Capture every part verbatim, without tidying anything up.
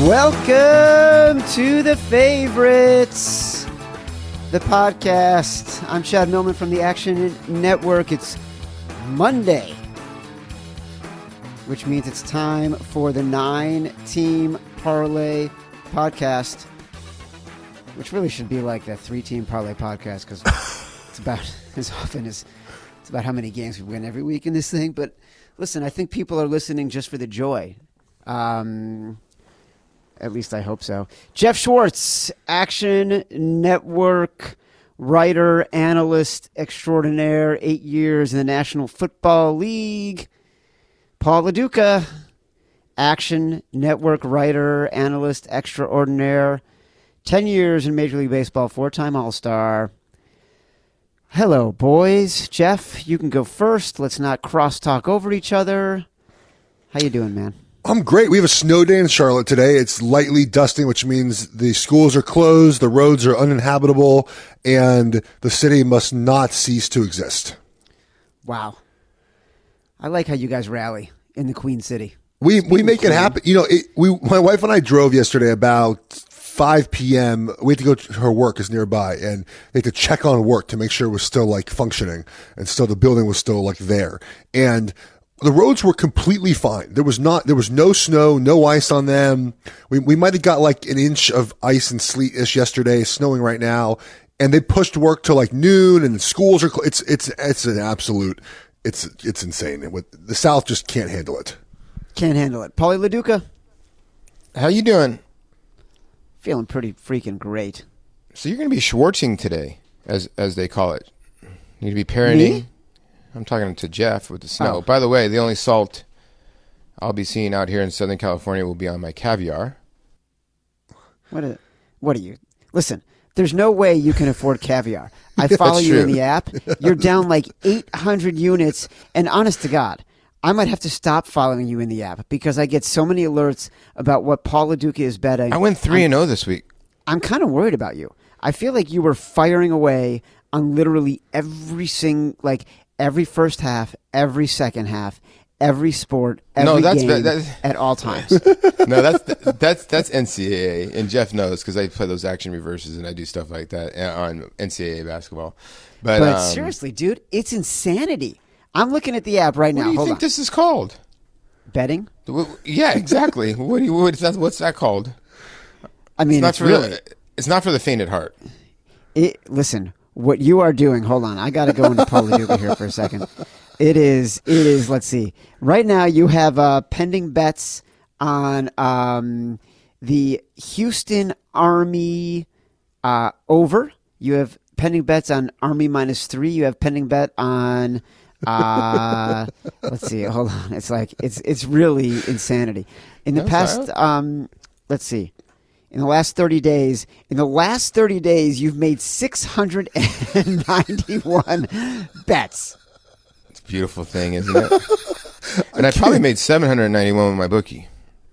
Welcome to The Favorites, the podcast. I'm Chad Millman from the Action Network. It's Monday, which means it's time for the nine-team parlay podcast, which really should be like the three-team parlay podcast because it's about as often as it's about how many games we win every week in this thing. But listen, I think people are listening just for the joy. Um... At least I hope so. Jeff Schwartz, Action Network writer, analyst extraordinaire, eight years in the National Football League. Paul LaDuca, Action Network writer, analyst extraordinaire, ten years in Major League Baseball, four-time All-Star. Hello, boys. Jeff, you can go first. Let's not cross-talk over each other. How you doing, man? I'm great. We have a snow day in Charlotte today. It's lightly dusting, which means the schools are closed, the roads are uninhabitable, and the city must not cease to exist. Wow. I like how you guys rally in the Queen City. We Speaking we make it happen. You know, it, we my wife and I drove yesterday about five p.m. We had to go to her work is nearby, and they had to check on work to make sure it was still like functioning and still the building was still like there. And the roads were completely fine. There was not, there was no snow, no ice on them. We we might have got like an inch of ice and sleet-ish yesterday, snowing right now. And they pushed work to like noon, and the schools are. It's it's it's an absolute. It's it's insane. With the South just can't handle it. Can't handle it. Paulie LaDuca, how you doing? Feeling pretty freaking great. So you're going to be Schwartzing today, as as they call it. You need to be parenting. Me? I'm talking to Jeff with the snow. Oh. By the way, the only salt I'll be seeing out here in Southern California will be on my caviar. What? A, what are you? Listen, there's no way you can afford caviar. I follow you true. in the app. You're down like eight hundred units, and honest to God, I might have to stop following you in the app because I get so many alerts about what Paul LaDuca is betting. I went three and zero this week. I'm kind of worried about you. I feel like you were firing away on literally every single like. Every first half, every second half, every sport, every no, that's, game that's, at all times. No, that's that's that's N C double A, and Jeff knows because I play those action reverses and I do stuff like that on N C double A basketball. But, but um, seriously, dude, it's insanity. I'm looking at the app right what now. do you Hold think on. this is called? Betting? Yeah, exactly. what do you what's that, what's that called? I mean, it's it's not for really. the, it's not for the faint at heart. It, listen. What you are doing, hold on, I got to go into Paul LaDuca here for a second. It is, it is, let's see. Right now you have uh, pending bets on um, the Houston Army uh, over. You have pending bets on Army minus three. You have pending bet on, uh, let's see, hold on. It's like, it's it's really insanity. In the No, past, um, let's see. In the last thirty days, in the last thirty days, you've made six hundred ninety-one bets. It's a beautiful thing, isn't it? And I probably made seven hundred ninety-one with my bookie.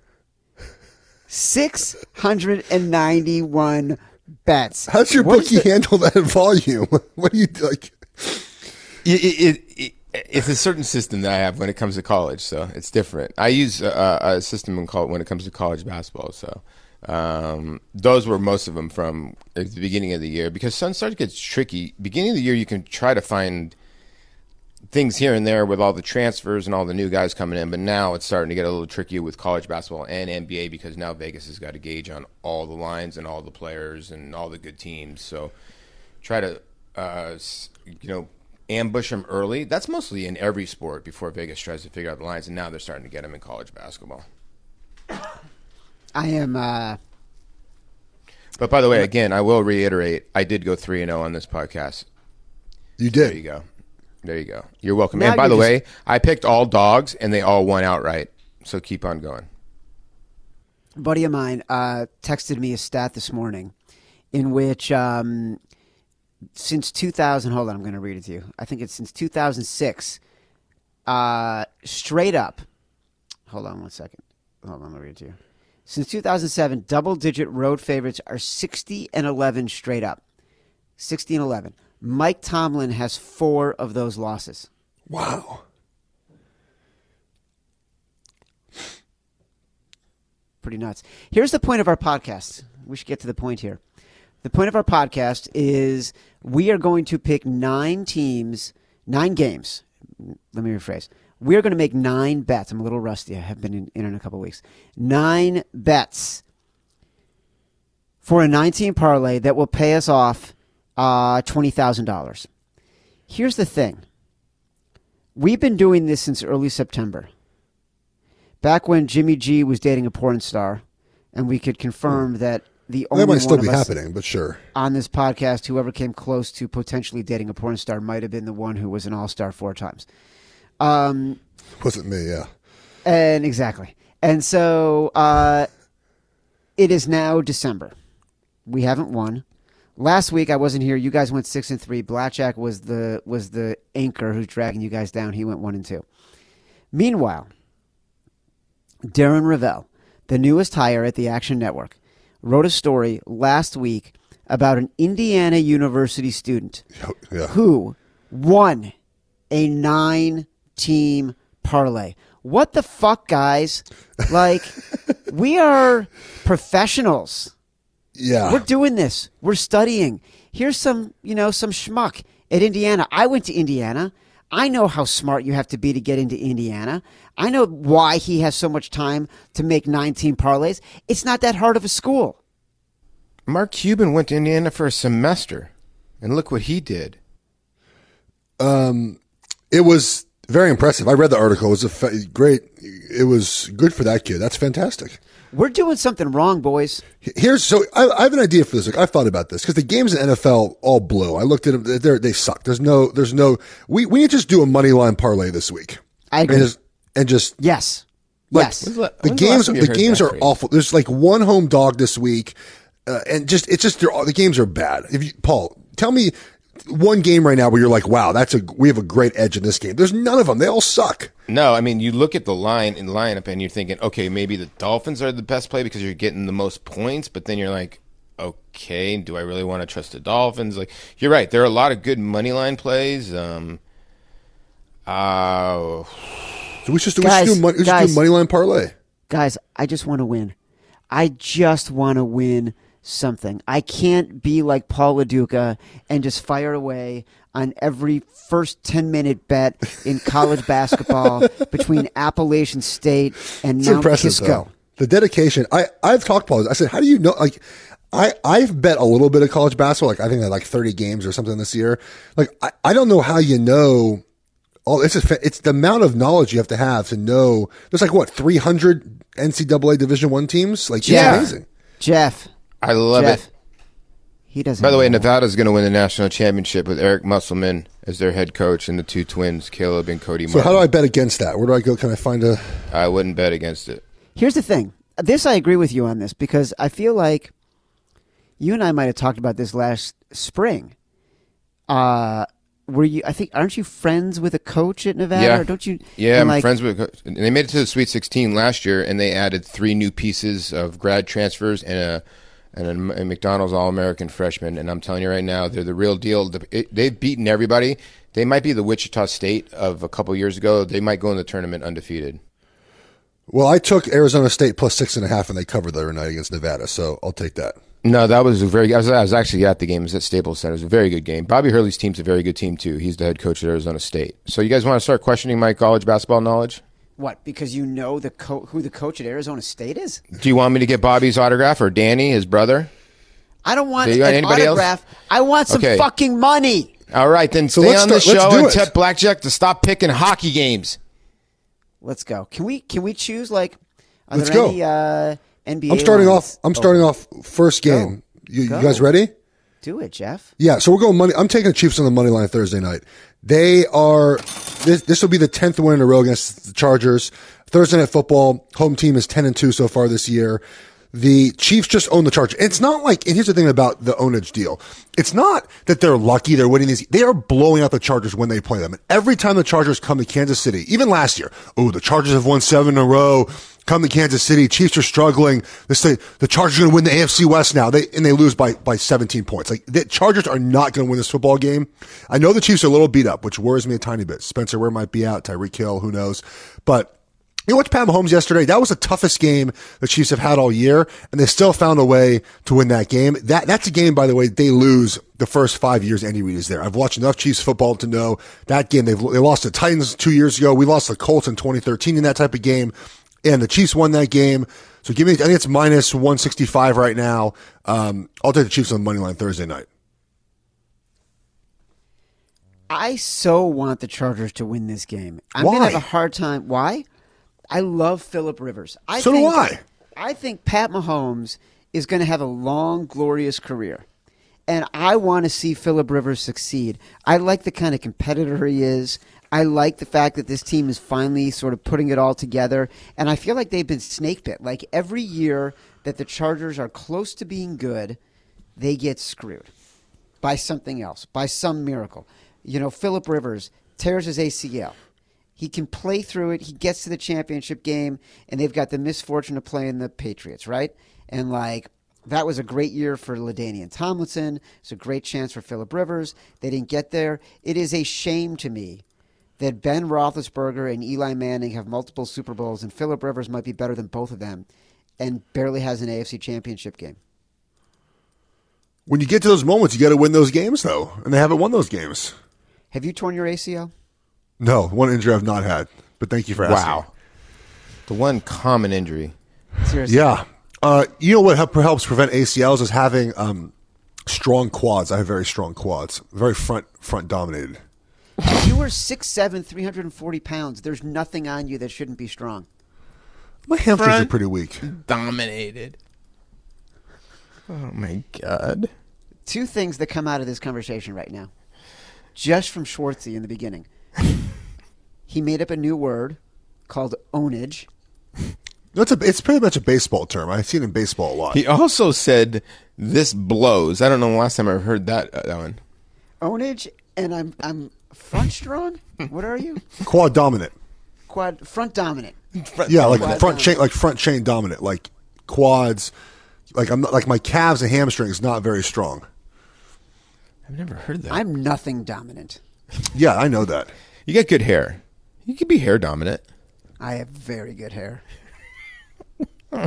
six hundred ninety-one bets. How's your What bookie is the- handle that volume? What do you like? It, it, it, it's a certain system that I have when it comes to college, so it's different. I use a, a system in college when it comes to college basketball, so. Um, those were most of them from at the beginning of the year because some start to get tricky. Beginning of the year, you can try to find things here and there with all the transfers and all the new guys coming in, but now it's starting to get a little trickier with college basketball and N B A because now Vegas has got a gauge on all the lines and all the players and all the good teams. So try to, uh, you know, ambush them early. That's mostly in every sport before Vegas tries to figure out the lines, and now they're starting to get them in college basketball. I am. Uh, But by the way, again, I will reiterate, I did go three and zero on this podcast. You did. There you go. There you go. You're welcome. Now And by you're the just- way, I picked all dogs, and they all won outright. So keep on going. a buddy of mine uh, texted me a stat this morning, in which um, since two thousand. Hold on, I'm going to read it to you. I think it's since two thousand six. Uh, straight up. Hold on one second. Hold on, I'll read it to you. Since two thousand seven, double-digit road favorites are sixty and eleven straight up. sixty and eleven. Mike Tomlin has four of those losses. Wow. pretty nuts. Here's the point of our podcast. We should get to the point here. The point of our podcast is we are going to pick nine teams, nine games. Let me rephrase. We are going to make nine bets. I'm a little rusty. I have been in, in, in a couple of weeks. Nine bets for a nine-team parlay that will pay us off uh, twenty thousand dollars. Here's the thing. We've been doing this since early September. Back when Jimmy G was dating a porn star, and we could confirm that the only that might one still of be us happening, but sure. on this podcast, whoever came close to potentially dating a porn star might have been the one who was an all-star four times. Um, Wasn't me, yeah. And exactly. And so uh, it is now December. We haven't won. Last week I wasn't here. You guys went six and three. Blackjack was the was the anchor who's dragging you guys down. He went one and two. Meanwhile, Darren Ravel, the newest hire at the Action Network, wrote a story last week about an Indiana University student Yeah. who won a nine-team parlay. What the fuck, guys? Like, we are professionals. Yeah. We're doing this. We're studying. Here's some, you know, some schmuck at Indiana. I went to Indiana. I know how smart you have to be to get into Indiana. I know why he has so much time to make nine-team parlays. It's not that hard of a school. Mark Cuban went to Indiana for a semester, and look what he did. Um, it was very impressive. I read the article. It was a fa- great. It was good for that kid. That's fantastic. We're doing something wrong, boys. Here's so I, I have an idea for this. Like, I've thought about this because the games in the N F L all blew. I looked at them; they they suck. There's no, there's no. We we need to just do a money line parlay this week. I agree. And just, and just yes, like, yes. When's the- the when's the games last time you the heard games that are phrase? awful. There's like one home dog this week, uh, and just it's just they're all, the games are bad. If you, Paul, tell me one game right now where you're like, wow, that's a we have a great edge in this game. There's none of them. They all suck. No, I mean, you look at the line in lineup and you're thinking, okay, maybe the Dolphins are the best play because you're getting the most points, but then you're like, okay, do I really want to trust the Dolphins? Like, you're right. There are a lot of good money line plays. Um, uh, So we should, we Guys, should do money, we should guys. do money line parlay. Guys, I just want to win. I just want to win something. I can't be like Paul LaDuca and just fire away on every first ten-minute bet in college basketball between Appalachian State and It's Mount impressive, Kisco. though. The dedication. I, I've talked Paul. I said, how do you know? Like, I, I've bet a little bit of college basketball. Like, I think I had like thirty games or something this year. Like, I, I don't know how you know. Oh, it's a, it's the amount of knowledge you have to have to know. There's like what three hundred N C double A Division One teams. Like, Yeah. it's amazing. Jeff, I love Jeff, it. he doesn't. By the way, know. Nevada's going to win the national championship with Eric Musselman as their head coach and the two twins, Caleb and Cody So Martin. how do I bet against that? Where do I go? Can I find a? I wouldn't bet against it. Here's the thing. This I agree with you on this because I feel like you and I might have talked about this last spring. Uh, were you? I think aren't you friends with a coach at Nevada? Yeah. Or don't you? Yeah, and I'm like, friends with. And they made it to the Sweet sixteen last year, and they added three new pieces of grad transfers and a and a, a McDonald's All-American freshman. And I'm telling you right now, they're the real deal. The, it, they've beaten everybody. They might be the Wichita State of a couple years ago. They might go in the tournament undefeated. Well, I took Arizona State plus six and a half, and they covered the other night against Nevada. So I'll take that. No, that was a very. I was, I was actually at the game. It was at Staples Center. It was a very good game. Bobby Hurley's team's a very good team too. He's the head coach at Arizona State. So you guys want to start questioning my college basketball knowledge? what? Because you know the co- who the coach at Arizona State is. Do you want me to get Bobby's autograph or Danny, his brother? I don't want Do you want an anybody else? autograph. I want some Okay. fucking money. All right, then So stay let's on the start- let's show do and it. tell Blackjack to stop picking hockey games. Let's go. Can we? Can we choose like? Are Let's there go. any uh, N B A? I'm starting lines? off. I'm Oh, starting off first game. You, you Go. guys ready? Do it, Jeff. Yeah, so we're going money. I'm taking the Chiefs on the money line Thursday night. They are. This this will be the tenth win in a row against the Chargers. Thursday night football. Home team is ten and two so far this year. The Chiefs just own the Chargers. It's not like. And here's the thing about the ownage deal. It's not that they're lucky they're winning these. They are blowing out the Chargers when they play them. And every time the Chargers come to Kansas City, even last year, oh, the Chargers have won seven in a row. Come to Kansas City, Chiefs are struggling. They say the Chargers are going to win the A F C West now. They and they lose by by seventeen points. Like the Chargers are not going to win this football game. I know the Chiefs are a little beat up, which worries me a tiny bit. Spencer Ware might be out, Tyreek Hill, who knows, but. You watched Pat Mahomes yesterday. That was the toughest game the Chiefs have had all year, and they still found a way to win that game. That That's a game, by the way, they lose the first five years Andy Reid is there. I've watched enough Chiefs football to know that game. They've, they lost the Titans two years ago. We lost the Colts in twenty thirteen in that type of game, and the Chiefs won that game. So give me, I think it's minus one sixty-five right now. Um, I'll take the Chiefs on the money line Thursday night. I so want the Chargers to win this game. I'm Why? going to have a hard time. Why? I love Phillip Rivers. I So do think, I. I think Pat Mahomes is going to have a long, glorious career. And I want to see Phillip Rivers succeed. I like the kind of competitor he is. I like the fact that this team is finally sort of putting it all together. And I feel like they've been snake bit. Like every year that the Chargers are close to being good, they get screwed by something else, by some miracle. You know, Phillip Rivers tears his A C L. He can play through it. He gets to the championship game, and they've got the misfortune of playing the Patriots, right? And, like, that was a great year for LaDainian Tomlinson. It's a great chance for Phillip Rivers. They didn't get there. It is a shame to me that Ben Roethlisberger and Eli Manning have multiple Super Bowls, and Phillip Rivers might be better than both of them and barely has an A F C championship game. When you get to those moments, you got to win those games, though, and they haven't won those games. Have you torn your A C L? No, one injury I've not had, but thank you for asking. Wow. The one common injury. Seriously. Yeah. Uh, you know what help, helps prevent A C Ls is having um, strong quads. I have very strong quads, very front front dominated. You are six seven, three hundred forty pounds. There's nothing on you that shouldn't be strong. My hamstrings Front are pretty weak. Dominated. Oh, my God. Two things that come out of this conversation right now. Just from Schwartzy in the beginning. He made up a new word called ownage. No, it's, a, it's pretty much a baseball term. I see it in baseball a lot. He also said, this blows. I don't know the last time I heard that, uh, that one. Ownage, and I'm I'm front strong? What are you? Quad dominant. Quad front dominant. Yeah, like Quad front dominant. chain, like front chain dominant, like quads. Like I'm not, like my calves and hamstrings not very strong. I've never heard that. I'm nothing dominant. Yeah, I know that. You got good hair. You could be hair dominant. I have very good hair. Are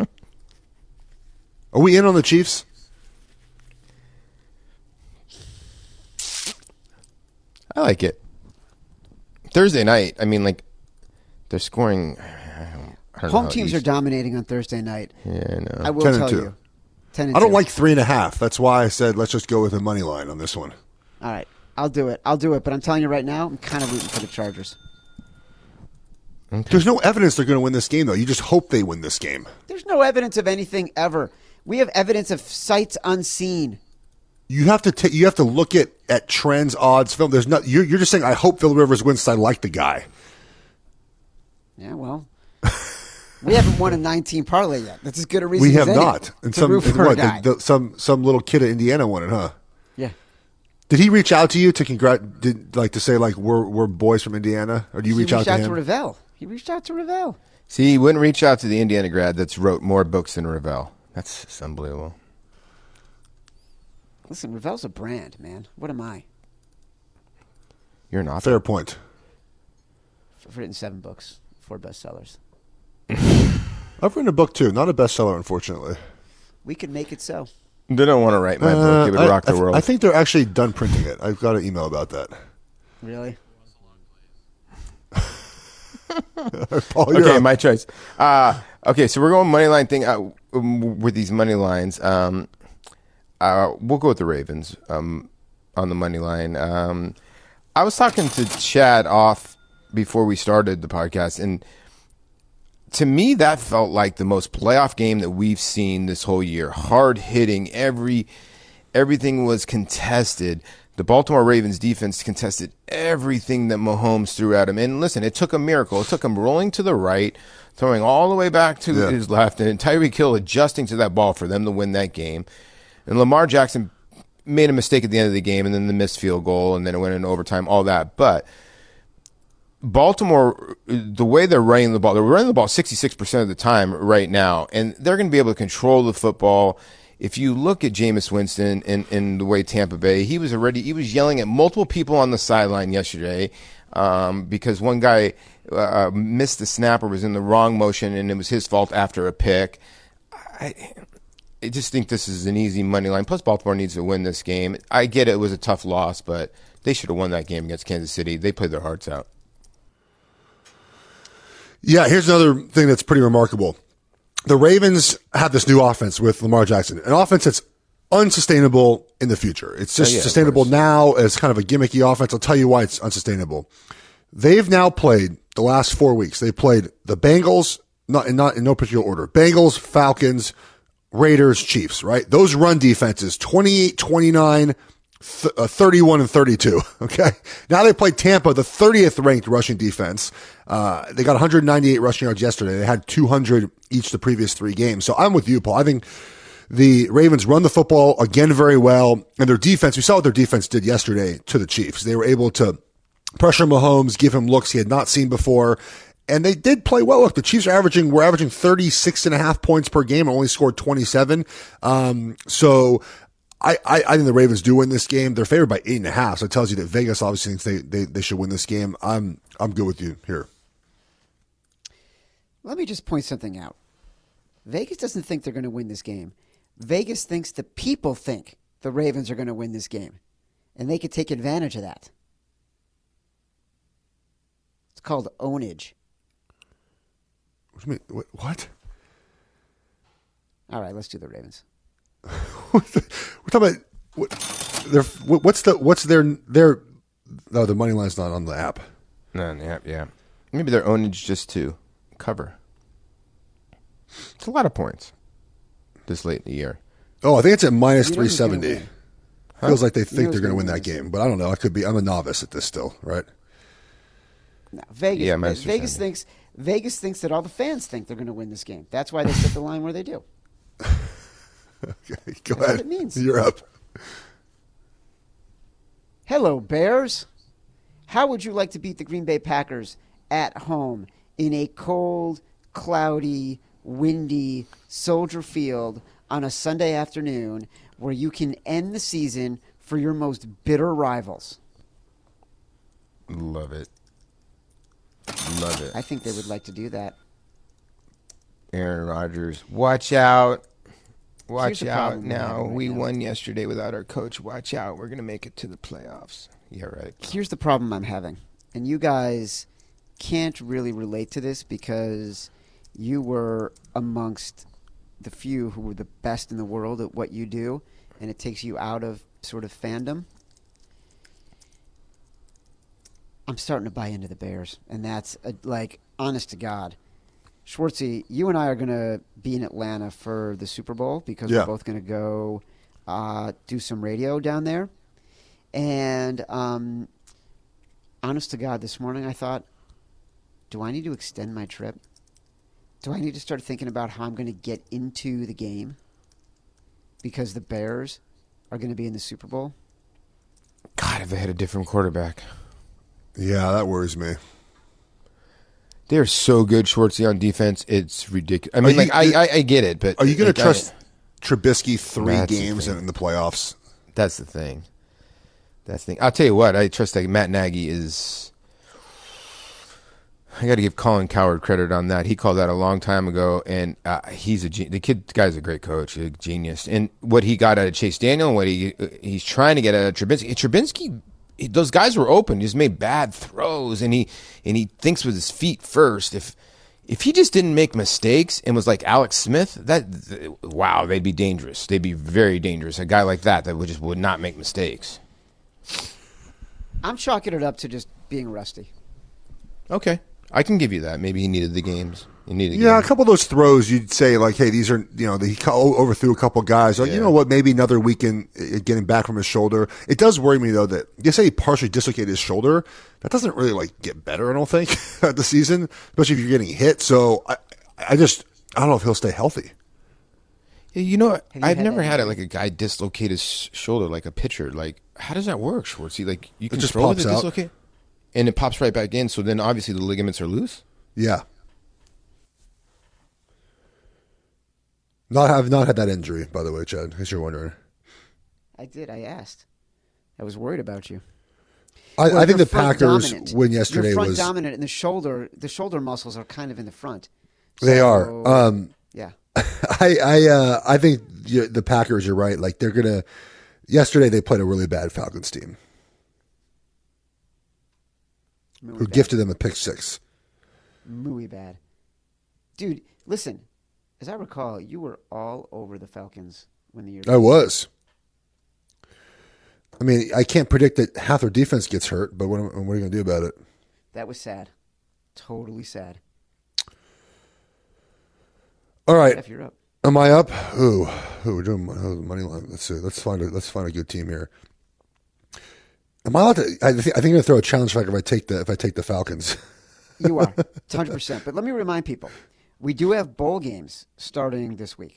we in on the Chiefs? I like it. Thursday night, I mean, like, they're scoring. I don't, I don't Home know, teams you- are dominating on Thursday night. Yeah, I know. I will ten and tell two. you. Ten and I don't two. like three and a half. That's why I said let's just go with a money line on this one. All right. I'll do it. I'll do it. But I'm telling you right now, I'm kind of rooting for the Chargers. There's no evidence they're going to win this game, though. You just hope they win this game. There's no evidence of anything ever. We have evidence of sights unseen. You have to ta- you have to look at, at trends, odds, film. There's not. You're, you're just saying I hope Phil Rivers wins. 'Cause I like the guy. Yeah, well, we haven't won a nine-team parlay yet. That's as good a reason We as have any not. And to some root for a what, guy. the, the, some some little kid at Indiana won it, huh? Yeah. Did he reach out to you to congrat? Did like to say like we're we're boys from Indiana, or do you He reach reached out out to to him? Ravel. He reached out to Ravel. See, he wouldn't reach out to the Indiana grad that's wrote more books than Ravel. That's just unbelievable. Listen, Ravel's a brand, man. What am I? You're an author. Fair point. I've written seven books, four bestsellers. I've written a book too, not a bestseller, unfortunately. We could make it so. They don't want to write my Uh, book. It would I, rock the I th- world. I think they're actually done printing it. I've got an email about that. Really? Paul, you're Okay, up. my choice. Uh, okay, so we're going money line thing uh, um, with these money lines. Um, uh, we'll go with the Ravens um, on the money line. Um, I was talking to Chad off before we started the podcast, and to me, that felt like the most playoff game that we've seen this whole year. Hard hitting, every everything was contested. The Baltimore Ravens defense contested everything that Mahomes threw at him. And listen, it took a miracle. It took him rolling to the right, throwing all the way back to Yeah. his left, and Tyreek Hill adjusting to that ball for them to win that game. And Lamar Jackson made a mistake at the end of the game, and then the missed field goal, and then it went into overtime, all that. But Baltimore, the way they're running the ball, they're running the ball sixty-six percent of the time right now, and they're going to be able to control the football. If you look at Jameis Winston and, and the way Tampa Bay, he was already he was yelling at multiple people on the sideline yesterday um, because one guy uh, missed the snap or was in the wrong motion, and it was his fault after a pick. I, I just think this is an easy money line. Plus, Baltimore needs to win this game. I get it, it was a tough loss, but they should have won that game against Kansas City. They played their hearts out. Yeah, here's another thing that's pretty remarkable. The Ravens have this new offense with Lamar Jackson, an offense that's unsustainable in the future. It's just Oh, yeah, sustainable now as kind of a gimmicky offense. I'll tell you why it's unsustainable. They've now played the last four weeks. They played the Bengals, not in, not in no particular order. Bengals, Falcons, Raiders, Chiefs, right? Those run defenses, twenty-eight, twenty-nine, th- uh, thirty-one, and thirty-two. Okay. Now they played Tampa, the thirtieth ranked rushing defense. Uh, they got one hundred ninety-eight rushing yards yesterday. They had two hundred each the previous three games. So I'm with you, Paul. I think the Ravens run the football again very well, and their defense, we saw what their defense did yesterday to the Chiefs. They were able to pressure Mahomes, give him looks he had not seen before, and they did play well. Look, the Chiefs are averaging, we're averaging thirty-six and a half points per game and only scored twenty-seven. Um, so I, I, I think the Ravens do win this game. They're favored by eight and a half. So it tells you that Vegas obviously thinks they, they, they should win this game. I'm, I'm good with you here. Let me just point something out. Vegas doesn't think they're going to win this game. Vegas thinks the people think the Ravens are going to win this game, and they could take advantage of that. It's called ownage. What do you mean? What? All right, let's do the Ravens. We're talking about what, their, what's the what's their their no the money line's not on the app. No, yeah, yeah. Maybe their ownage just to cover. It's a lot of points this late in the year. Oh, I think it's at minus You know three who's gonna seventy. win. Feels like they You think know they're who's going to gonna win win that this. game, but I don't know. I could be. I'm a novice at this still, right? No, Vegas. Yeah, minus Vegas two seventy. thinks Vegas thinks that all the fans think they're going to win this game. That's why they set the line where they do. Okay, go That's ahead. what it means. You're up. Hello, Bears. How would you like to beat the Green Bay Packers at home in a cold, cloudy, windy Soldier Field on a Sunday afternoon where you can end the season for your most bitter rivals? Love it. Love it. I think they would like to do that. Aaron Rodgers, watch out. Watch the out problem we're now. having right we now. won yesterday without our coach. Watch out. We're going to make it to the playoffs. Yeah, right. Here's the problem I'm having, and you guys can't really relate to this because you were amongst the few who were the best in the world at what you do, and it takes you out of sort of fandom. I'm starting to buy into the Bears, and that's a, like, honest to God. Schwartzy, you and I are going to be in Atlanta for the Super Bowl because Yeah. we're both going to go uh, do some radio down there. And um, honest to God, this morning I thought, do I need to extend my trip? Do I need to start thinking about how I'm going to get into the game because the Bears are going to be in the Super Bowl? God, if they had a different quarterback. Yeah, that worries me. They're so good, Schwartzy, on defense. It's ridiculous. I mean, you- like, I, I, I get it, but Are you going like, to I- trust Trubisky three That's the games thing. in the playoffs? That's the thing. That's the thing. I'll tell you what. I trust that Matt Nagy is. I got to give Colin Cowherd credit on that. He called that a long time ago, and uh, he's a gen- the kid. The guy's a great coach, a genius. And what he got out of Chase Daniel, and what he he's trying to get out of Trubinsky. And Trubinsky, he- those guys were open. He just made bad throws, and he and he thinks with his feet first. If if he just didn't make mistakes and was like Alex Smith, that wow, they'd be dangerous. They'd be very dangerous. A guy like that that would just would not make mistakes. I'm chalking it up to just being rusty. Okay, I can give you that. Maybe he needed the games. He needed Yeah, a games. couple of those throws, you'd say like, "Hey, these are you know." He co- overthrew a couple guys. Like, Yeah. you know what? Maybe another weekend uh, getting back from his shoulder. It does worry me though that you say he partially dislocated his shoulder. That doesn't really like get better. I don't think at the season, especially if you're getting hit. So I, I just I don't know if he'll stay healthy. Yeah, you know, Have you I've had never that had it injury? like a guy dislocate his sh- shoulder like a pitcher. Like, how does that work, Schwartzy? Like, you can just throw with pops it out. dislocate, and it pops right back in. So then, obviously, the ligaments are loose. Yeah. Not have not had that injury, by the way, Chad. As you're wondering. I did. I asked. I was worried about you. I, Well, I think you're the front Packers dominant. win yesterday You're front was dominant, and the shoulder, the shoulder muscles are kind of in the front. they So, are. Um, yeah. I I uh, I think you- the Packers. You're right. Like they're gonna. Yesterday they played a really bad Falcons team Muy who bad. gifted them a pick six. Muy bad. Dude, listen. As I recall, you were all over the Falcons when the year. I was. I mean, I can't predict that half their defense gets hurt, but what, am- what are you going to do about it? That was sad. Totally sad. All right, Jeff, you're up. am I up? Ooh, ooh we're doing oh, money line. Let's see. Let's find a let's find a good team here. Am I allowed to? I think I think I'm going to throw a challenge flag if I take the if I take the Falcons. You are, one hundred percent. But let me remind people, we do have bowl games starting this week.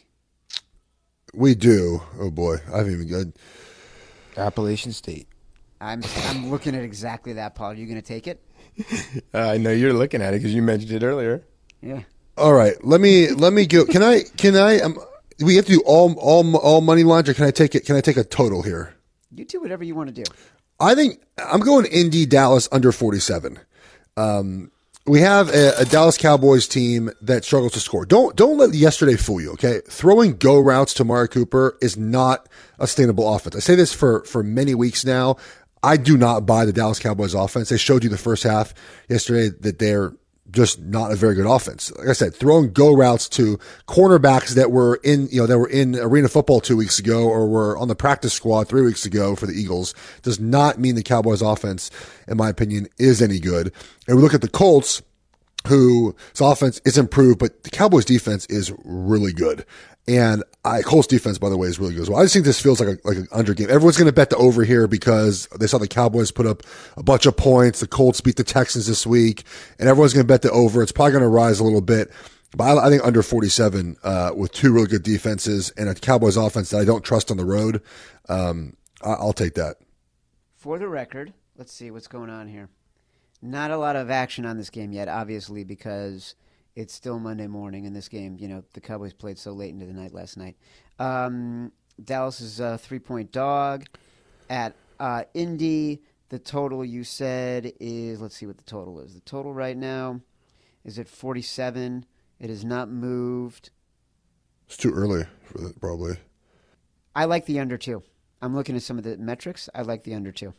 We do. Oh boy, I haven't even got. Appalachian State. I'm I'm looking at exactly that, Paul. Are you going to take it? Uh, I know you're looking at it because you mentioned it earlier. Yeah. All right, let me let me go. Can I can I? Um, we have to do all all all money lines, or can I take it? Can I take a total here? You do whatever you want to do. I think I'm going Indy Dallas under forty-seven. Um, we have a, a Dallas Cowboys team that struggles to score. Don't don't let yesterday fool you. Okay, throwing go routes to Amari Cooper is not a sustainable offense. I say this for for many weeks now. I do not buy the Dallas Cowboys offense. They showed you the first half yesterday that they're just not a very good offense. Like I said, throwing go routes to cornerbacks that were in, you know, that were in arena football two weeks ago or were on the practice squad three weeks ago for the Eagles does not mean the Cowboys offense, in my opinion, is any good. And we look at the Colts, whose offense is improved, but the Cowboys defense is really good. And I, Colts defense, by the way, is really good as well. I just think this feels like a, like an under game. Everyone's going to bet the over here because they saw the Cowboys put up a bunch of points. The Colts beat the Texans this week, and everyone's going to bet the over. It's probably going to rise a little bit, but I, I think under forty-seven uh, with two really good defenses and a Cowboys offense that I don't trust on the road. Um, I, I'll take that. For the record, let's see what's going on here. Not a lot of action on this game yet, obviously, because it's still Monday morning in this game. You know, the Cowboys played so late into the night last night. Um, Dallas is a three-point dog at uh, Indy. The total you said is, let's see what the total is. The total right now is at forty-seven. It has not moved. It's too early for that, probably. I like the under two. I'm looking at some of the metrics. I like the under two.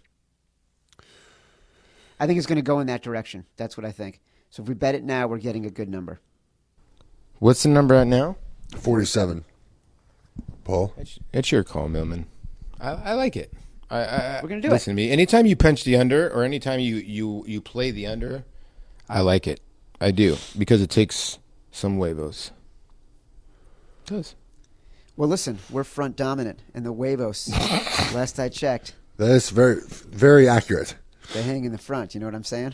I think it's going to go in that direction. That's what I think. So if we bet it now, we're getting a good number. What's the number at now? forty-seven. Paul? It's, it's your call, Millman. I, I like it. I, I, We're gonna do it. Listen to me. Anytime you punch the under, or anytime you, you, you play the under, I like it. I do because it takes some huevos. It does. Well, listen, we're front dominant, and the huevos, last I checked, That is very, very accurate. they hang in the front. You know what I'm saying?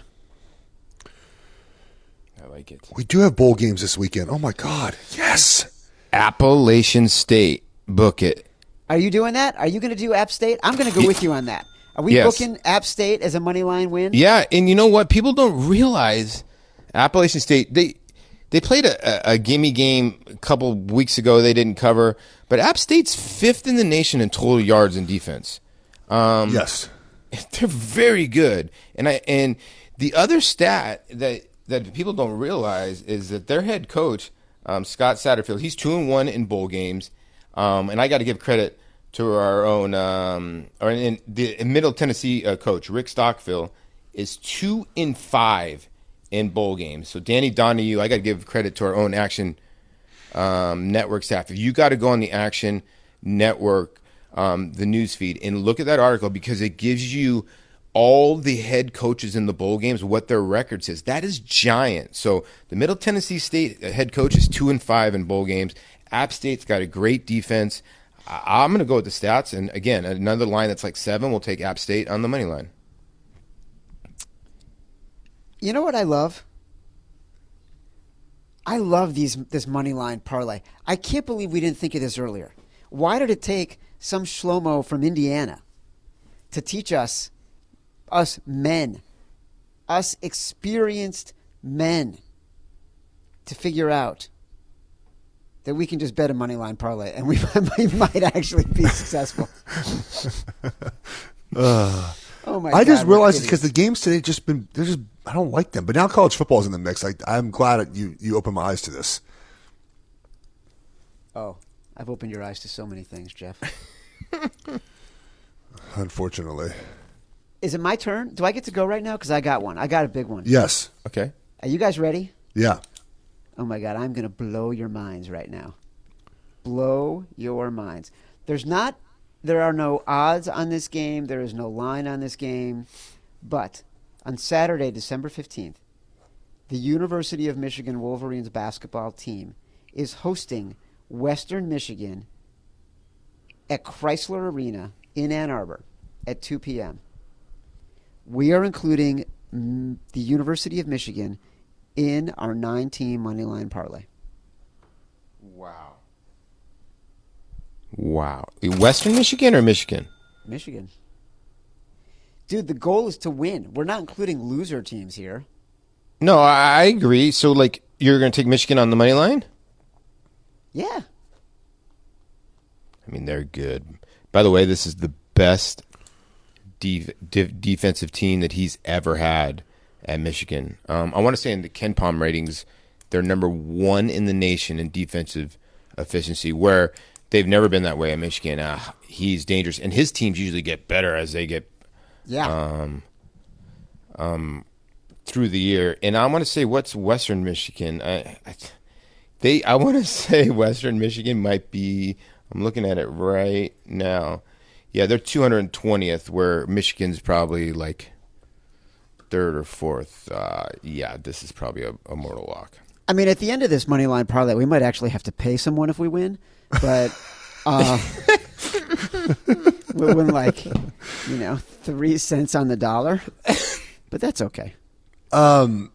I like it. We do have bowl games this weekend. Oh, my God. Yes. Appalachian State. Book it. Are you doing that? Are you going to do App State? I'm going to go with you on that. Are we Yes. booking App State as a money line win? Yeah, and you know what? People don't realize Appalachian State, they they played a, a, a gimme game a couple weeks ago. They didn't cover. But App State's fifth in the nation in total yards and defense. Um, Yes. They're very good. And I and the other stat that that people don't realize is that their head coach, um, Scott Satterfield, he's two and one in bowl games. Um, and I got to give credit to our own, um, or in the Middle Tennessee uh, coach, Rick Stockville, is two in five in bowl games. So Danny Donahue, I got to give credit to our own Action um, Network staff. If you got to go on the Action Network, um, the news feed, and look at that article because it gives you all the head coaches in the bowl games, what their record says. That is giant. So the Middle Tennessee State head coach is two and five in bowl games. App State's got a great defense. I- I'm going to go with the stats. And again, another line that's like seven will take App State on the money line. You know what I love? I love these this money line parlay. I can't believe we didn't think of this earlier. Why did it take some Shlomo from Indiana to teach us, us men, us experienced men, to figure out that we can just bet a money line parlay and we might, might actually be successful? Uh, Oh my I God, just we're realized it's idiots. because the games today just been they're just I don't like them. But now college football is in the mix. I, I'm glad that you you opened my eyes to this. Oh, I've opened your eyes to so many things, Jeff. Unfortunately, Is it my turn? Do I get to go right now? Because I got one. I got a big one. yes, Okay. Are you guys ready? yeah. Oh my God, I'm going to blow your minds right now. Blow your minds. There's not, there are no odds on this game. There is no line on this game. But on Saturday, December fifteenth, the University of Michigan Wolverines basketball team is hosting Western Michigan at Chrysler Arena in Ann Arbor at two p.m. We are including mm, the University of Michigan in our nine-team money line parlay. Wow. Wow. Western Michigan or Michigan? Michigan. Dude, the goal is to win. We're not including loser teams here. No, I, I agree. So, like, you're going to take Michigan on the money line? Yeah. I mean, they're good. By the way, this is the best def- def- defensive team that he's ever had at Michigan. Um, I want to say in the Ken Palm ratings, they're number one in the nation in defensive efficiency, where they've never been that way at Michigan. Uh, he's dangerous. And his teams usually get better as they get Yeah. um, um, through the year. And I want to say, what's Western Michigan? I, I, they, I want to say Western Michigan might be, I'm looking at it right now. Yeah, they're two hundred twentieth, where Michigan's probably like third or fourth. Uh, yeah, this is probably a, a mortal lock. I mean, at the end of this money line parlay, we might actually have to pay someone if we win. But uh, we'll win like, you know, three cents on the dollar. But that's okay. Um,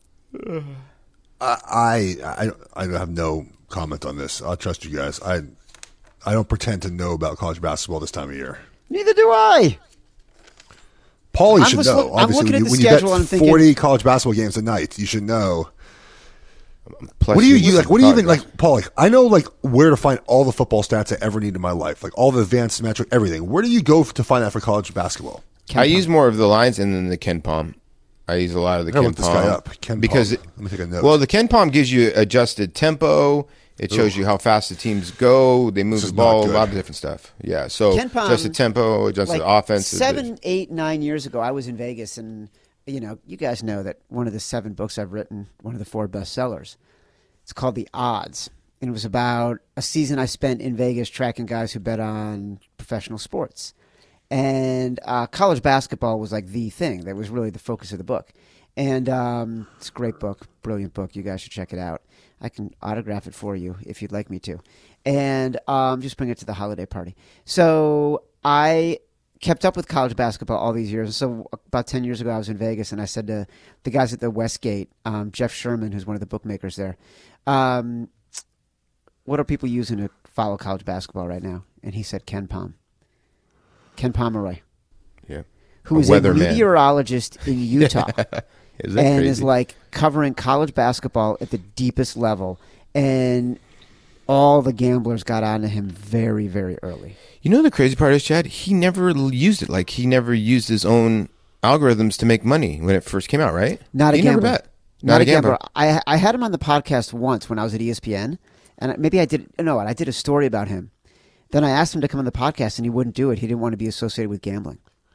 I, I I have no comment on this. I'll trust you guys. I I don't pretend to know about college basketball this time of year. Neither do I. Paulie I'm should just know. look- I'm Obviously, looking when at you, the when you schedule bet and I'm thinking- forty college basketball games a night, you should know. Plus, What do you, you listen like? What do you to even like, Paul? Like, I know like where to find all the football stats I ever need in my life, like all the advanced metric, everything. Where do you go to find that for college basketball? I use more of the lines and then the Ken Palm. I use a lot of the I gotta Ken look this Palm guy up. Ken because Palm. Let me take a note. well, the Ken Palm gives you adjusted tempo. It shows Ooh. you how fast the teams go. They move This the is ball, not a good. lot of different stuff. Yeah, so Ken Palm, adjusted tempo, adjusted Like offense. seven, eight, nine years ago, I was in Vegas, and you know, you guys know that one of the seven books I've written, one of the four bestsellers, it's called The Odds, and it was about a season I spent in Vegas tracking guys who bet on professional sports, and uh, college basketball was like the thing that was really the focus of the book. And um, it's a great book, brilliant book. You guys should check it out. I can autograph it for you if you'd like me to. And um, just bring it to the holiday party. So I kept up with college basketball all these years. So about ten years ago, I was in Vegas, and I said to the guys at the Westgate, um, Jeff Sherman, who's one of the bookmakers there, um, what are people using to follow college basketball right now? And he said Ken Palm. Ken Pomeroy. Yeah. Who A is a weatherman. meteorologist in Utah. Is that and crazy? is like covering college basketball at the deepest level. And all the gamblers got onto him very, very early. You know the crazy part is, Chad, he never l- used it. Like, he never used his own algorithms to make money when it first came out, right? Not a he gambler. Never bet. Not, Not a a gambler. gambler. I I had him on the podcast once when I was at E S P N, and maybe I did. No, I did a story about him. Then I asked him to come on the podcast, and he wouldn't do it. He didn't want to be associated with gambling.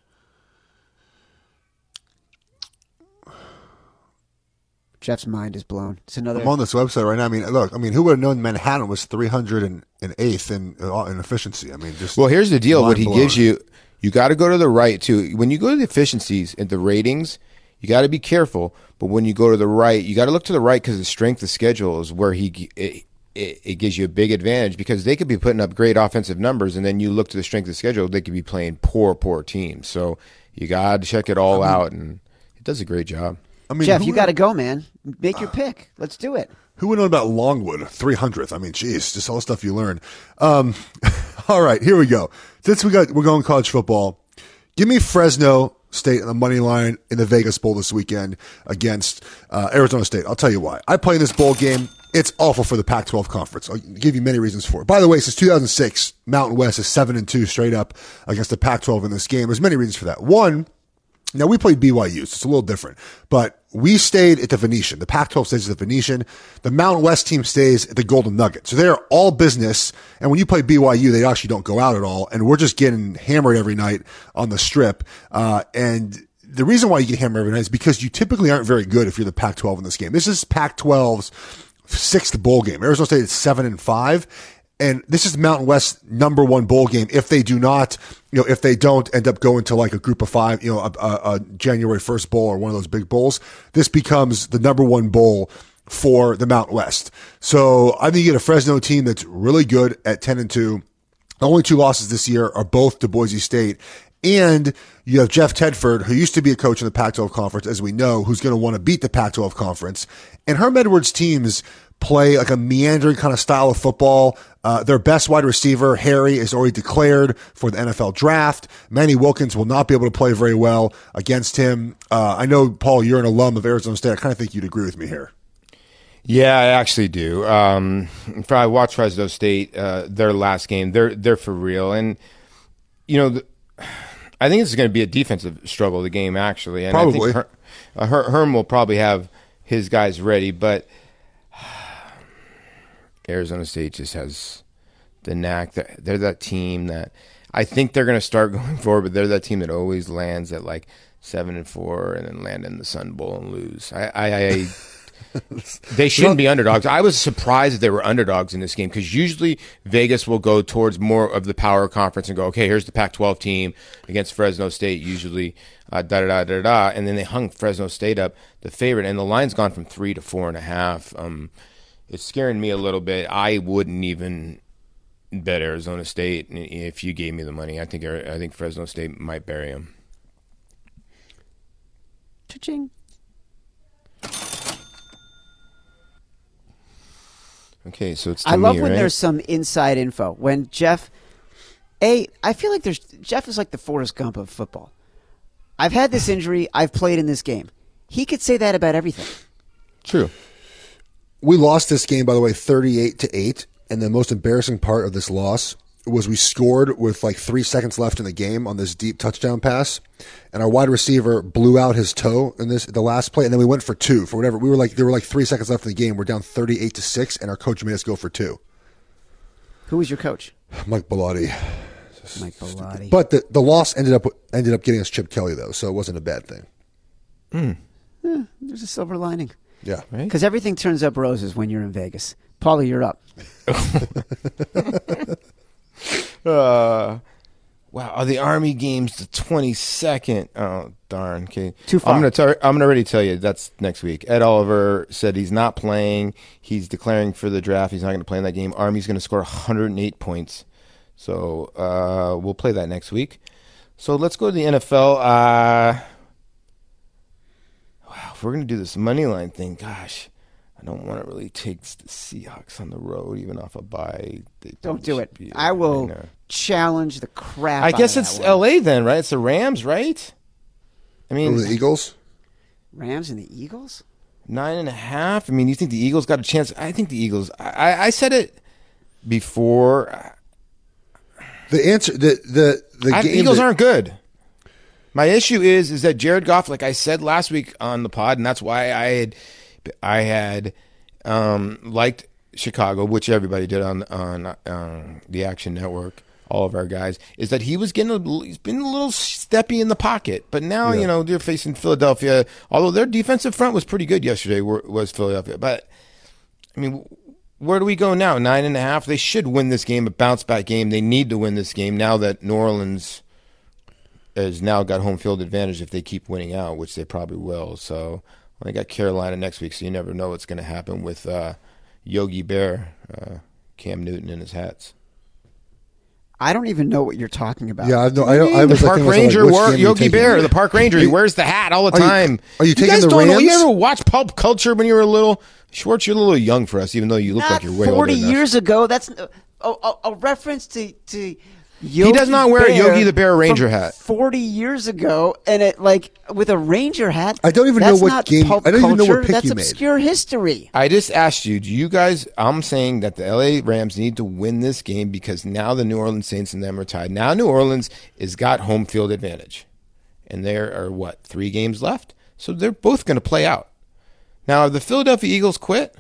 Jeff's mind is blown. It's another. I'm on this website right now. I mean, look. I mean, who would have known Manhattan was three hundred eighth in uh, in efficiency? I mean, just Well, here's the deal. What he mind-blowing. gives you, you got to go to the right, too. When you go to the efficiencies and the ratings, you got to be careful. But when you go to the right, you got to look to the right because the strength of schedule is where he it, it, it gives you a big advantage because they could be putting up great offensive numbers, and then you look to the strength of schedule, they could be playing poor, poor teams. So you got to check it all out, and it does a great job. I mean, Jeff, who you would- got to go, man. Make your pick. Let's do it. Who would know about Longwood, three hundredth? I mean, geez, just all the stuff you learn. Um, all right, here we go. Since we got, we're going college football. Give me Fresno State on the money line in the Vegas Bowl this weekend against uh, Arizona State. I'll tell you why. I play this bowl game. It's awful for the Pac twelve conference. I'll give you many reasons for it. By the way, since two thousand six, Mountain West is seven and two straight up against the Pac twelve in this game. There's many reasons for that. One, Now, we played B Y U, so it's a little different. But we stayed at the Venetian. The Pac twelve stays at the Venetian. The Mountain West team stays at the Golden Nugget. So they're all business. And when you play B Y U, they actually don't go out at all. And we're just getting hammered every night on the Strip. Uh, and the reason why you get hammered every night is because you typically aren't very good if you're the Pac twelve in this game. This is Pac twelve's sixth bowl game. Arizona State is seven and five. And this is the Mountain West number one bowl game. If they do not, you know, if they don't end up going to like a group of five, you know, a, a, a January first bowl or one of those big bowls, this becomes the number one bowl for the Mountain West. So I think you get a Fresno team that's really good at ten and two. The only two losses this year are both to Boise State. And you have Jeff Tedford, who used to be a coach in the Pac twelve conference, as we know, who's going to want to beat the Pac twelve conference. And Herm Edwards' teams play like a meandering kind of style of football. Uh, their best wide receiver, Harry, is already declared for the N F L draft. Manny Wilkins will not be able to play very well against him. Uh, I know, Paul, you're an alum of Arizona State. I kind of think you'd agree with me here. Yeah, I actually do. Um, if I watch Fresno State, uh, their last game, they're they're for real. And, you know, the, I think it's going to be a defensive struggle, the game, actually. And Probably. I think Her, uh, Her, Herm will probably have his guys ready, but Arizona State just has the knack. That they're that team that I think they're going to start going forward, but they're that team that always lands at like seven and four and then land in the Sun Bowl and lose. I, I, I they shouldn't be underdogs. I was surprised that they were underdogs in this game because usually Vegas will go towards more of the power conference and go, okay, here's the Pac twelve team against Fresno State, usually uh, da da da da da, and then they hung Fresno State up the favorite, and the line's gone from three to four and a half. Um, it's scaring me a little bit. I wouldn't even bet Arizona State if you gave me the money. I think I think Fresno State might bury them. Cha-ching. Okay, so it's to I love me, when right? there's some inside info. When Jeff, A, I feel like there's Jeff is like the Forrest Gump of football. I've had this injury. I've played in this game. He could say that about everything. True. We lost this game, by the way, thirty-eight to eight. And the most embarrassing part of this loss was we scored with like three seconds left in the game on this deep touchdown pass. And our wide receiver blew out his toe in this the last play. And then we went for two for whatever. We were like, there were like three seconds left in the game. We're down thirty-eight to six. And our coach made us go for two. Who was your coach? Mike Bellotti. Mike Bellotti. But the, the loss ended up ended up getting us Chip Kelly, though. So it wasn't a bad thing. Mm. Yeah, there's a silver lining. Yeah. Right? Because everything turns up roses when you're in Vegas. Paulie, you're up. uh, wow, are the Army games the twenty-second? Oh, darn. Okay. Too far. I'm going to I'm gonna already tell you that's next week. Ed Oliver said he's not playing. He's declaring for the draft. He's not going to play in that game. Army's going to score one hundred eight points. So uh, we'll play that next week. So let's go to the N F L. Uh, wow, if we're going to do this money line thing, gosh, I don't want to really take the Seahawks on the road, even off a bye. They Don't do it. be- I will know. challenge the crap I out guess of it's that one. L A then, right? It's the Rams, right? I mean, Over the Eagles? Rams and the Eagles? nine and a half. I mean, you think the Eagles got a chance? I think the Eagles. I, I said it before. The answer, the the the I, game the Eagles that- aren't good. My issue is is that Jared Goff, like I said last week on the pod, and that's why I had I had um, liked Chicago, which everybody did on on um, the Action Network. All of our guys is that he was getting a, he's been a little steppy in the pocket, but now Yeah. you know they're facing Philadelphia. Although their defensive front was pretty good yesterday, was Philadelphia. But I mean, where do we go now? Nine and a half. They should win this game, a bounce back game. They need to win this game now that New Orleans has now got home field advantage if they keep winning out, which they probably will. So they got Carolina next week, so you never know what's going to happen with uh, Yogi Bear, uh, Cam Newton, and his hats. I don't even know what you're talking about. Yeah, I know. I, don't, I the was park thinking to myself, ranger, like, which wore, game are you Yogi taking? Bear, the park ranger. He wears the hat all the Are you- time. are you taking guys the don't know? You Rams? ever watch Pulp Culture when you were a little? Schwartz, you're a little young for us, even though you look Not like you're way forty older than us. years ago. That's a, a, a reference to to. He does not wear a Yogi the Bear Ranger from hat. Forty years ago, and it like with a Ranger hat. I don't even that's know what not game- Pulp I don't even know what culture, pick That's you made. obscure history. I just asked you, do you guys, I'm saying that the L A Rams need to win this game because now the New Orleans Saints and them are tied. Now New Orleans has got home field advantage. and there are, what, three games left? So they're both going to play out. Now, have the Philadelphia Eagles quit?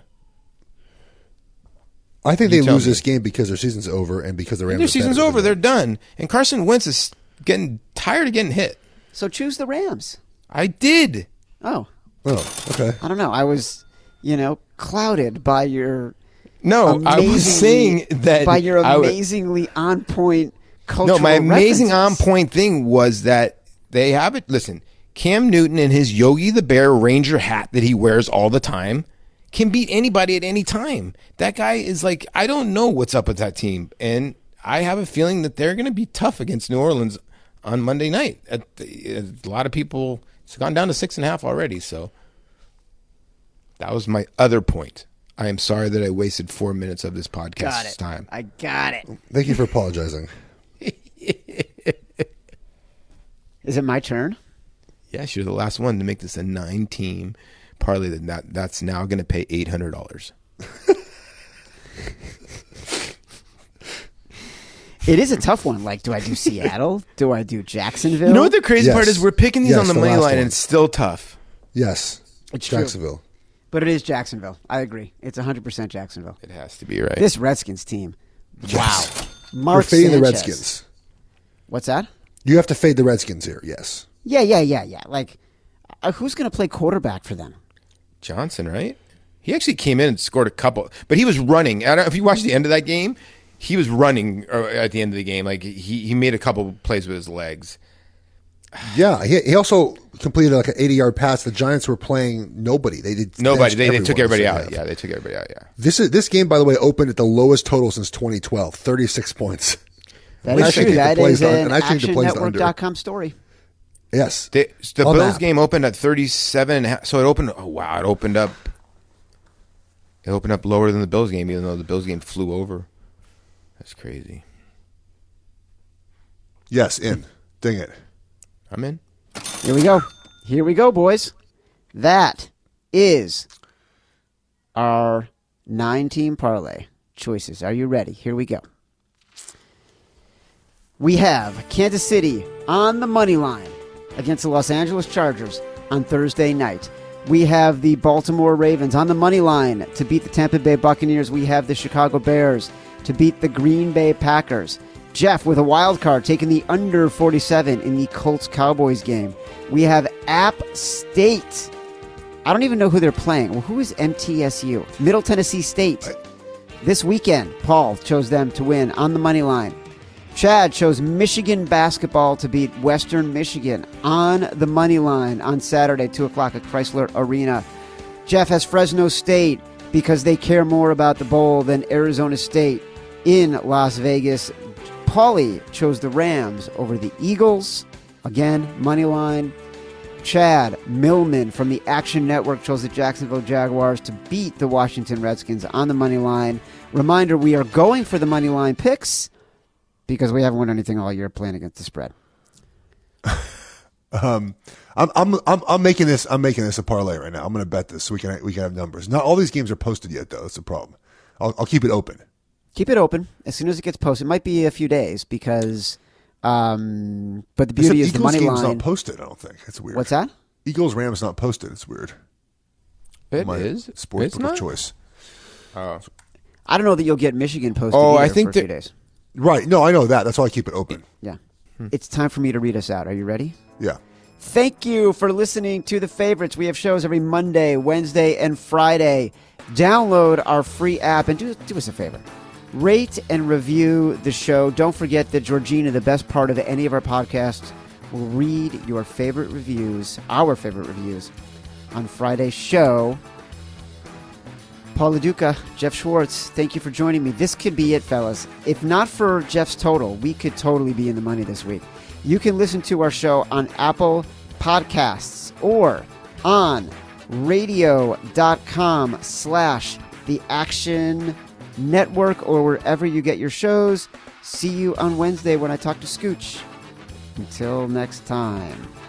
I think You they tell lose me. this game because their season's over and because the Rams Their are season's better over. than They're them. done. And Carson Wentz is getting tired of getting hit. So choose the Rams. I did. Oh, Oh, okay. I don't know. I was, you know, clouded by your No, I was amazingly- saying that by your I would- amazingly on point cultural No, my amazing on references. point thing was that they have it. Listen, Cam Newton and his Yogi the Bear Ranger hat that he wears all the time can beat anybody at any time. That guy is like, I don't know what's up with that team. And I have a feeling that they're going to be tough against New Orleans on Monday night. At the, a lot of people, it's gone down to six and a half already. So that was my other point. I am sorry that I wasted four minutes of this Got podcast's it. time. I got it. Thank you for apologizing. Is it my turn? Yes, you're the last one to make this a nine-team parlay. That that- that's now going to pay eight hundred dollars. It is a tough one. Like, do I do Seattle? Do I do Jacksonville? You know what the crazy Yes. part is? We're picking these Yes, on the, the money last line, one. and it's still tough. Yes. It's true. Jacksonville. But it is Jacksonville. I agree. It's one hundred percent Jacksonville. It has to be right. This Redskins team. Wow. Yes. We're Mark fading the Sanchez. Redskins. What's that? You have to fade the Redskins here, yes. Yeah, yeah, yeah, yeah. Like, uh, who's going to play quarterback for them? Johnson, right? He actually came in and scored a couple, but he was running. I don't know if you watched the end of that game. He was running uh, at the end of the game. Like he he made a couple plays with his legs. Yeah, he, he also completed like an eighty-yard pass. The Giants were playing nobody. They did Nobody. benched They, they took everyone everybody in the out. second Yeah, half. they took everybody out. Yeah. This is this game, by the way, opened at the lowest total since twenty twelve, thirty-six points. That I is think true. the That plays is the- an and I think the action plays the network under. dot com story. Yes. They, the On Bills that. game opened at thirty-seven and a half. So it opened. Oh wow! It opened up. It opened up lower than the Bills game, even though the Bills game flew over. That's crazy. Yes, in. Ding it. I'm in. Here we go. Here we go, boys. That is our nine-team parlay choices. Are you ready? Here we go. We have Kansas City on the money line against the Los Angeles Chargers on Thursday night. We have the Baltimore Ravens on the money line to beat the Tampa Bay Buccaneers. We have the Chicago Bears to beat the Green Bay Packers. Jeff with a wild card taking the under forty-seven in the Colts-Cowboys game. We have App State. I don't even know who they're playing. Well, who is M T S U? Middle Tennessee State. This weekend, Paul chose them to win on the money line. Chad chose Michigan basketball to beat Western Michigan on the money line on Saturday, two o'clock at Chrysler Arena. Jeff has Fresno State because they care more about the bowl than Arizona State in Las Vegas. Paulie chose the Rams over the Eagles. Again, money line. Chad Millman from the Action Network chose the Jacksonville Jaguars to beat the Washington Redskins on the money line. Reminder, we are going for the money line picks because we haven't won anything all year playing against the spread. Um, I'm I'm I'm I'm making this I'm making this a parlay right now. I'm going to bet this so we can we can have numbers. Not all these games are posted yet, though. That's the problem. I'll I'll keep it open. Keep it open as soon as it gets posted. It might be a few days because, um, but the Except beauty is the Eagles money game's line. not posted. I don't think it's weird. What's that? Eagles Rams not posted. It's weird. It My is. sports It's book of not? choice. Oh. I don't know that you'll get Michigan posted Oh, I either think for a few that- days. Right. No, I know that. That's why I keep it open. Yeah. It's time for me to read us out. Are you ready? Yeah. Thank you for listening to The Favorites. We have shows every Monday, Wednesday, and Friday. Download our free app and do, do us a favor. Rate and review the show. Don't forget that Georgina, the best part of any of our podcasts, will read your favorite reviews, our favorite reviews, on Friday's show. Paul LaDuca, Jeff Schwartz, thank you for joining me. This could be it, fellas. If not for Jeff's total, we could totally be in the money this week. You can listen to our show on Apple Podcasts or on radio.com slash the Action Network or wherever you get your shows. See you on Wednesday when I talk to Scooch. Until next time.